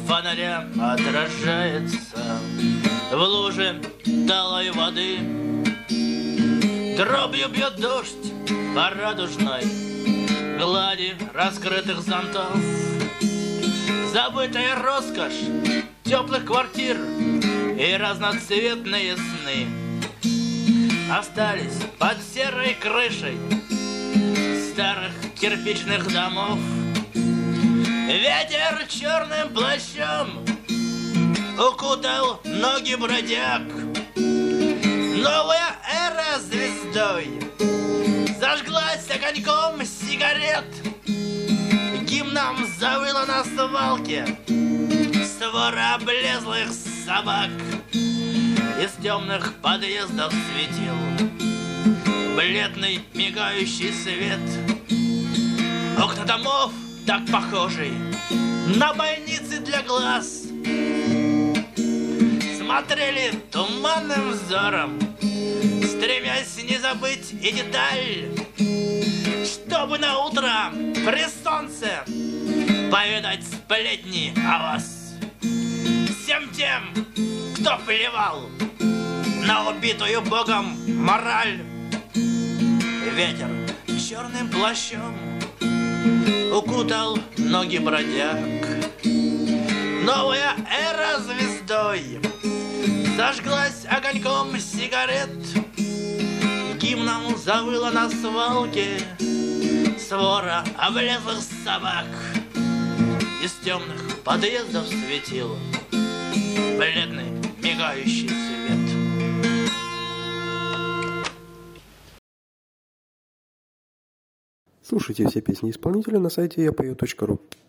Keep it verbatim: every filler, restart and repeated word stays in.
фонаря отражается в луже талой воды. Дробью бьет дождь по радужной глади раскрытых зонтов. Забытая роскошь теплых квартир и разноцветные сны остались под серой крышей старых кирпичных домов. Ветер черным плащом укутал ноги бродяг. Новая эра звездой зажглась огоньком сигарет. Гимном завыла на свалке свора облезлых собак. Из темных подъездов светил бледный мигающий свет. Окна домов так похожи на бойницы для глаз смотрели туманным взором, стремясь не забыть и деталь, чтобы на утро при солнце повидать сплетни о вас. Всем тем, кто плевал на убитую Богом мораль, ветер черным плащом укутал ноги бродяг. Новая эра звездой зажглась огоньком сигарет. Гимном завыла на свалке свора облезлых собак. Из темных подъездов светил бледный мигающий свет. Слушайте все песни исполнителя на сайте я пою точка ру.